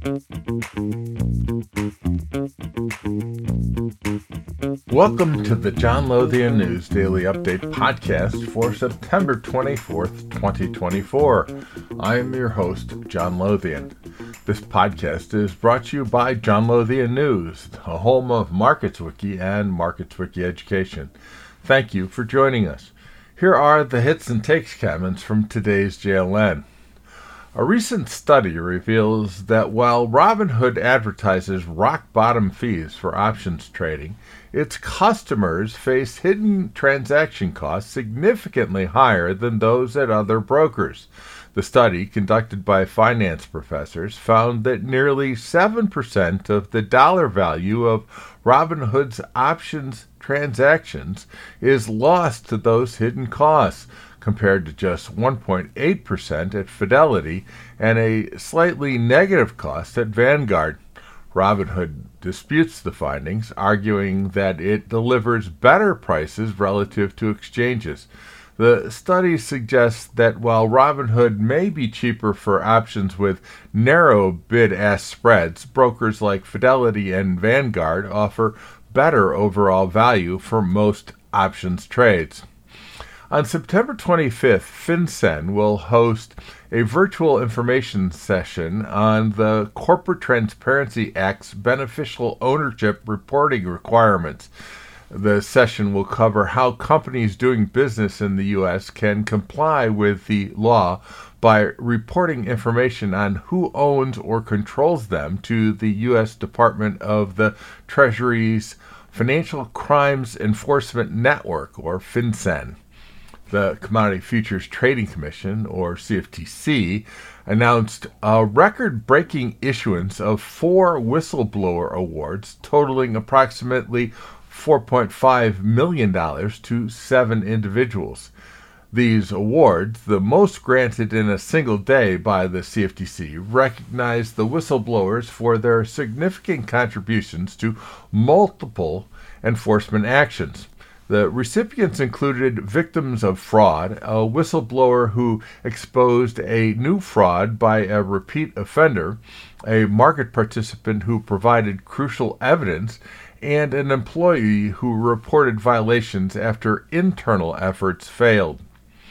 Welcome to the John Lothian News Daily Update podcast for September 24th, 2024. I am your host, John Lothian. This podcast is brought to you by John Lothian News, a home of MarketsWiki and MarketsWiki Education. Thank you for joining us. Here are the hits and takes comments from today's JLN. A recent study reveals that while Robinhood advertises rock-bottom fees for options trading, its customers face hidden transaction costs significantly higher than those at other brokers. The study, conducted by finance professors, found that nearly 7% of the dollar value of Robinhood's options transactions is lost to those hidden costs, compared to just 1.8% at Fidelity and a slightly negative cost at Vanguard. Robinhood disputes the findings, arguing that it delivers better prices relative to exchanges. The study suggests that while Robinhood may be cheaper for options with narrow bid-ask spreads, brokers like Fidelity and Vanguard offer better overall value for most options trades. On September 25th, FinCEN will host a virtual information session on the Corporate Transparency Act's beneficial ownership reporting requirements. The session will cover how companies doing business in the U.S. can comply with the law by reporting information on who owns or controls them to the U.S. Department of the Treasury's Financial Crimes Enforcement Network, or FinCEN. The Commodity Futures Trading Commission, or CFTC, announced a record-breaking issuance of 4 whistleblower awards totaling approximately $4.5 million to 7 individuals. These awards, the most granted in a single day by the CFTC, recognize the whistleblowers for their significant contributions to multiple enforcement actions. The recipients included victims of fraud, a whistleblower who exposed a new fraud by a repeat offender, a market participant who provided crucial evidence, and an employee who reported violations after internal efforts failed.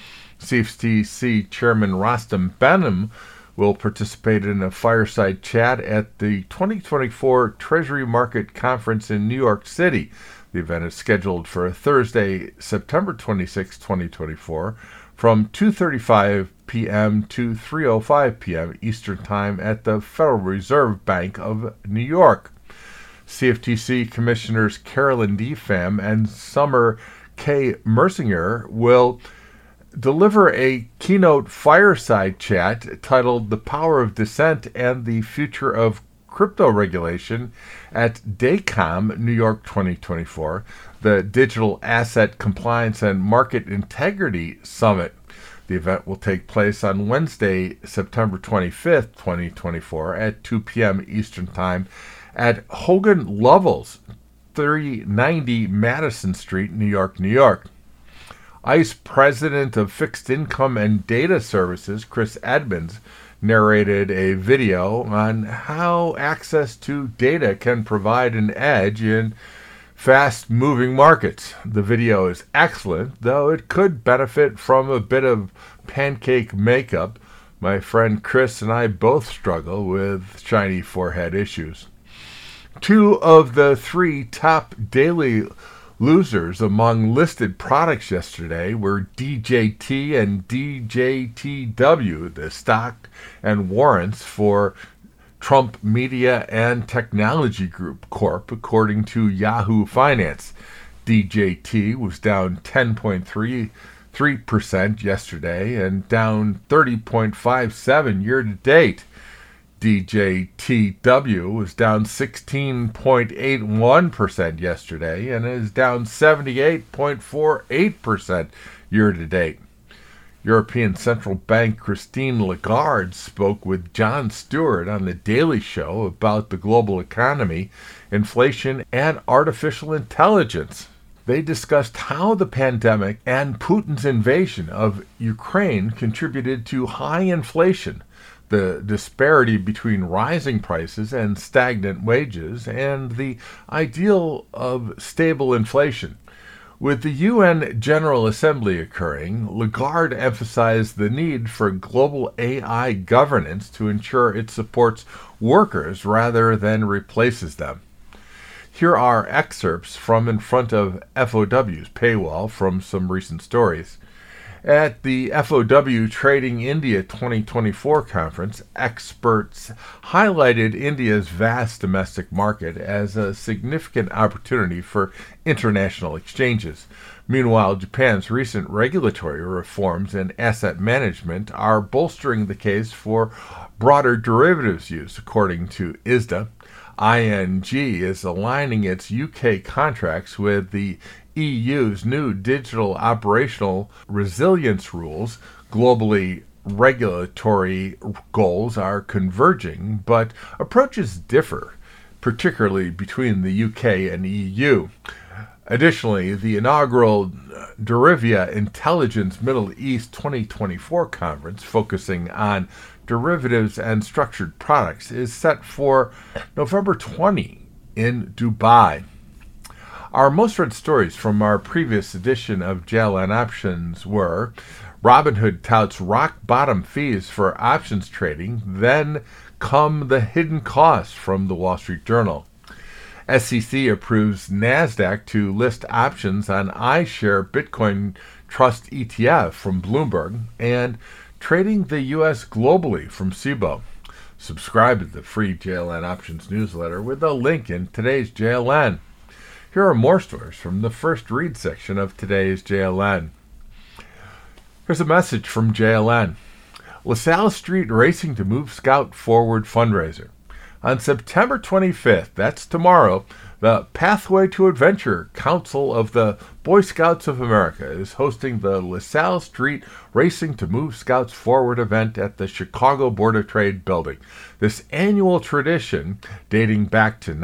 CFTC Chairman Rostam Behnam will participate in a fireside chat at the 2024 Treasury Market Conference in New York City. The event is scheduled for Thursday, September 26, 2024, from 2:35 p.m. to 3:05 p.m. Eastern Time at the Federal Reserve Bank of New York. CFTC Commissioners Carolyn D. Pham and Summer K. Mersinger will deliver a keynote fireside chat titled The Power of Dissent and the Future of Crypto Regulation at DACOM New York 2024, the Digital Asset Compliance and Market Integrity Summit. The event will take place on Wednesday, September 25th, 2024 at 2 p.m. Eastern Time at Hogan Lovells, 390 Madison Street, New York, New York. ICE President of Fixed Income and Data Services, Chris Edmonds, narrated a video on how access to data can provide an edge in fast-moving markets. The video is excellent, though it could benefit from a bit of pancake makeup. My friend Chris and I both struggle with shiny forehead issues. 2 of the 3 top daily losers among listed products yesterday were DJT and DJTW, the stock and warrants for Trump Media and Technology Group Corp., according to Yahoo Finance. DJT was down 10.33% yesterday and down 30.57% year-to-date. DJTW was down 16.81% yesterday and is down 78.48% year-to-date. European Central Bank Christine Lagarde spoke with Jon Stewart on The Daily Show about the global economy, inflation, and artificial intelligence. They discussed how the pandemic and Putin's invasion of Ukraine contributed to high inflation, the disparity between rising prices and stagnant wages, and the ideal of stable inflation. With the UN General Assembly occurring, Lagarde emphasized the need for global AI governance to ensure it supports workers rather than replaces them. Here are excerpts from in front of FOW's paywall from some recent stories. At the FOW Trading India 2024 conference, experts highlighted India's vast domestic market as a significant opportunity for international exchanges. Meanwhile, Japan's recent regulatory reforms in asset management are bolstering the case for broader derivatives use, according to ISDA. ING is aligning its UK contracts with the EU's new digital operational resilience rules. Globally, regulatory goals are converging, but approaches differ, particularly between the UK and EU. Additionally, the inaugural Derivia Intelligence Middle East 2024 conference, focusing on derivatives and structured products, is set for November 20 in Dubai. Our most read stories from our previous edition of JLN Options were: Robinhood touts rock-bottom fees for options trading, then come the hidden costs from the Wall Street Journal. SEC approves NASDAQ to list options on iShare Bitcoin Trust ETF from Bloomberg, and trading the U.S. globally from Cboe. Subscribe to the free JLN Options newsletter with a link in today's JLN. Here are more stories from the first read section of today's JLN. Here's a message from JLN. LaSalle Street Racing to Move Scout Forward fundraiser. On September 25th, that's tomorrow, the Pathway to Adventure Council of the Boy Scouts of America is hosting the LaSalle Street Racing to Move Scouts Forward event at the Chicago Board of Trade building. This annual tradition, dating back to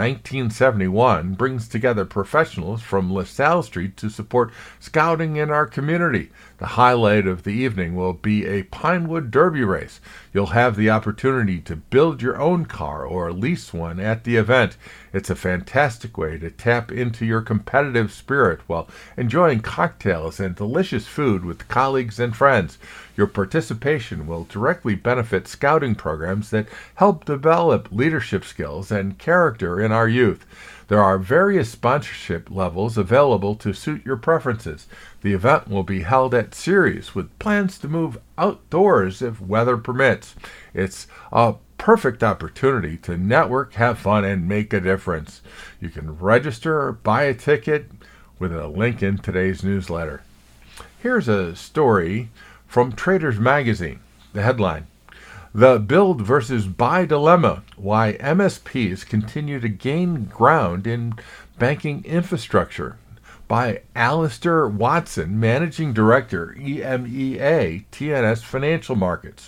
1971, brings together professionals from LaSalle Street to support scouting in our community. The highlight of the evening will be a Pinewood Derby race. You'll have the opportunity to build your own car or lease one at the event. It's a fantastic way to tap into your competitive spirit while enjoying cocktails and delicious food with colleagues and friends. Your participation will directly benefit scouting programs that help develop leadership skills and character in our youth. There are various sponsorship levels available to suit your preferences. The event will be held at Ceres with plans to move outdoors if weather permits. It's a perfect opportunity to network, have fun, and make a difference. You can register or buy a ticket with a link in today's newsletter. Here's a story from Traders Magazine. The headline: The Build versus Buy Dilemma, Why MSPs Continue to Gain Ground in Banking Infrastructure, by Alistair Watson, Managing Director, EMEA, TNS Financial Markets.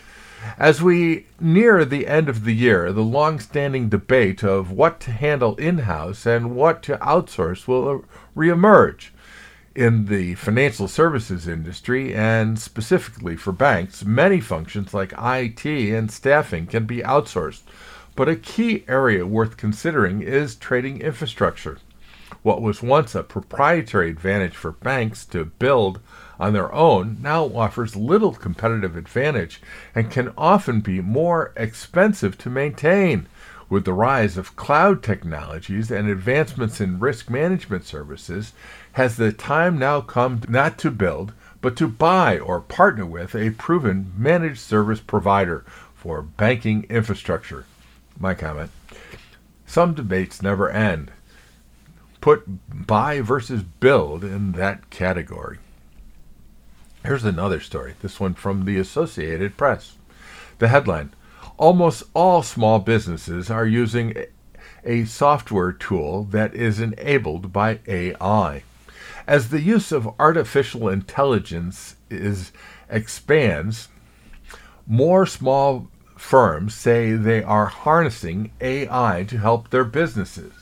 As we near the end of the year, the long-standing debate of what to handle in-house and what to outsource will reemerge. In the financial services industry, and specifically for banks, many functions like IT and staffing can be outsourced, but a key area worth considering is trading infrastructure. What was once a proprietary advantage for banks to build on their own now offers little competitive advantage and can often be more expensive to maintain. With the rise of cloud technologies and advancements in risk management services, has the time now come not to build, but to buy or partner with a proven managed service provider for banking infrastructure? My comment: some debates never end. Put buy versus build in that category. Here's another story, this one from the Associated Press. The headline: Almost all small businesses are using a software tool that is enabled by AI. As the use of artificial intelligence expands, more small firms say they are harnessing AI to help their businesses.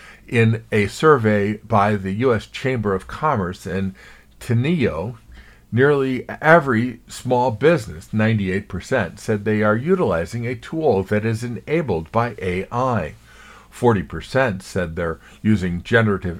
In a survey by the U.S. Chamber of Commerce and Teneo, Nearly every small business, 98%, said they are utilizing a tool that is enabled by AI. 40% said they're using generative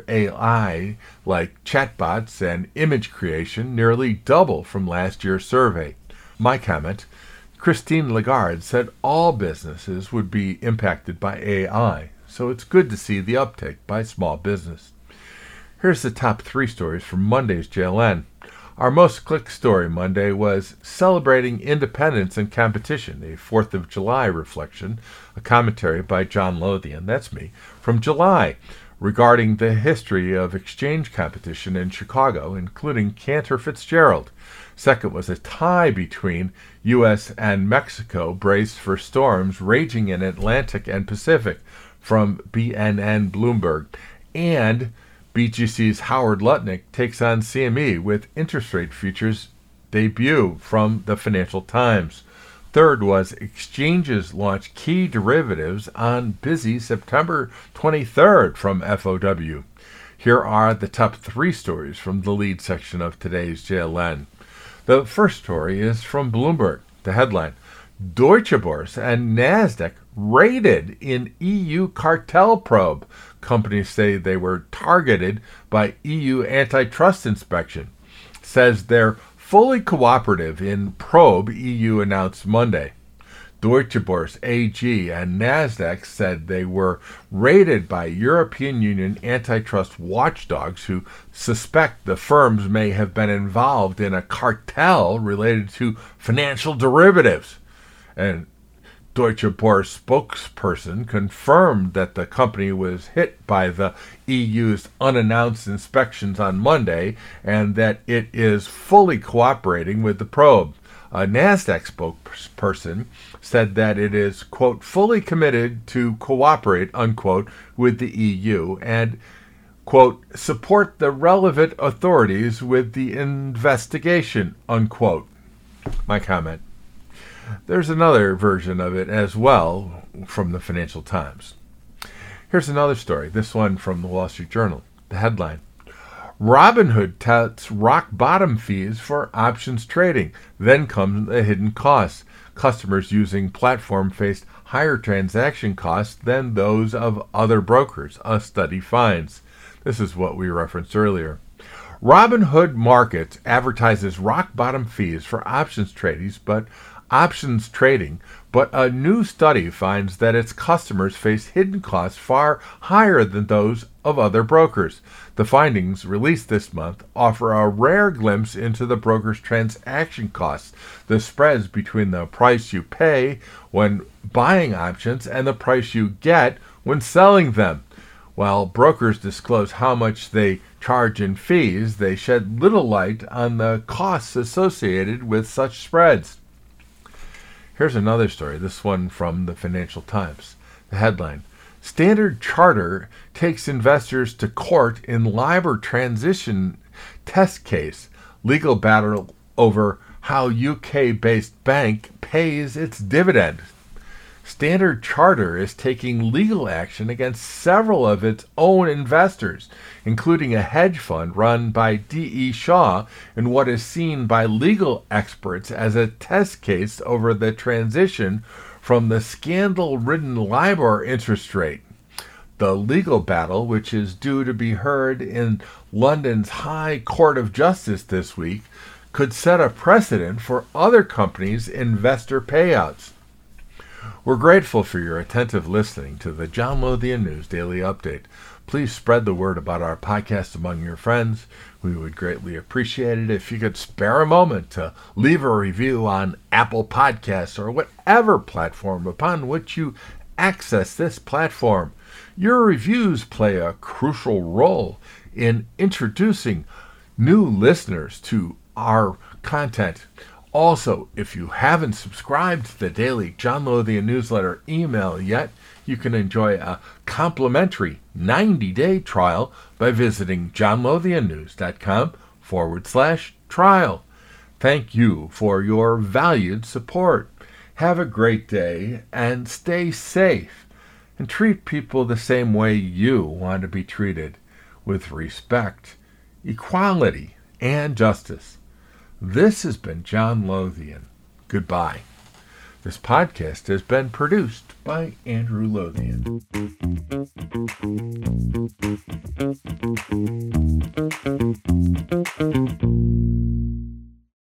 AI like chatbots and image creation, nearly double from last year's survey. My comment, Christine Lagarde said all businesses would be impacted by AI, so it's good to see the uptake by small business. Here's the top 3 stories from Monday's JLN. Our most clicked story Monday was Celebrating Independence and Competition, a 4th of July reflection, a commentary by John Lothian, that's me, from July, regarding the history of exchange competition in Chicago, including Cantor Fitzgerald. Second was a tie between U.S. and Mexico braced for storms raging in Atlantic and Pacific, from BNN Bloomberg, and BGC's Howard Lutnick takes on CME with interest rate futures debut, from the Financial Times. Third was exchanges launch key derivatives on busy September 23rd, from FOW. Here are the top 3 stories from the lead section of today's JLN. The first story is from Bloomberg. The headline, Deutsche Börse and Nasdaq raided in EU cartel probe. Companies say they were targeted by EU antitrust inspection. Says they're fully cooperative in probe, EU announced Monday. Deutsche Börse AG and Nasdaq said they were raided by European Union antitrust watchdogs who suspect the firms may have been involved in a cartel related to financial derivatives. And Deutsche Börse spokesperson confirmed that the company was hit by the EU's unannounced inspections on Monday and that it is fully cooperating with the probe. A Nasdaq spokesperson said that it is, quote, fully committed to cooperate, unquote, with the EU and, quote, support the relevant authorities with the investigation, unquote. My comment. There's another version of it as well from the Financial Times. Here's another story, this one from the Wall Street Journal. The headline, Robinhood touts rock bottom fees for options trading. Then comes the hidden costs. Customers using platform faced higher transaction costs than those of other brokers, a study finds. This is what we referenced earlier. Robinhood Markets advertises rock bottom fees for options trading, but a new study finds that its customers face hidden costs far higher than those of other brokers. The findings, released this month, offer a rare glimpse into the broker's transaction costs, the spreads between the price you pay when buying options and the price you get when selling them. While brokers disclose how much they charge in fees, they shed little light on the costs associated with such spreads. Here's another story, this one from the Financial Times. The headline, Standard Chartered takes investors to court in LIBOR transition test case. Legal battle over how UK-based bank pays its dividend. Standard Chartered is taking legal action against several of its own investors, including a hedge fund run by D.E. Shaw, in what is seen by legal experts as a test case over the transition from the scandal-ridden LIBOR interest rate. The legal battle, which is due to be heard in London's High Court of Justice this week, could set a precedent for other companies' investor payouts. We're grateful for your attentive listening to the John Lothian News Daily Update. Please spread the word about our podcast among your friends. We would greatly appreciate it if you could spare a moment to leave a review on Apple Podcasts or whatever platform upon which you access this platform. Your reviews play a crucial role in introducing new listeners to our content. Also, if you haven't subscribed to the daily John Lothian newsletter email yet, you can enjoy a complimentary 90-day trial by visiting johnlothiannews.com/trial. Thank you for your valued support. Have a great day and stay safe. And treat people the same way you want to be treated, with respect, equality, and justice. This has been John Lothian. Goodbye. This podcast has been produced by Andrew Lothian.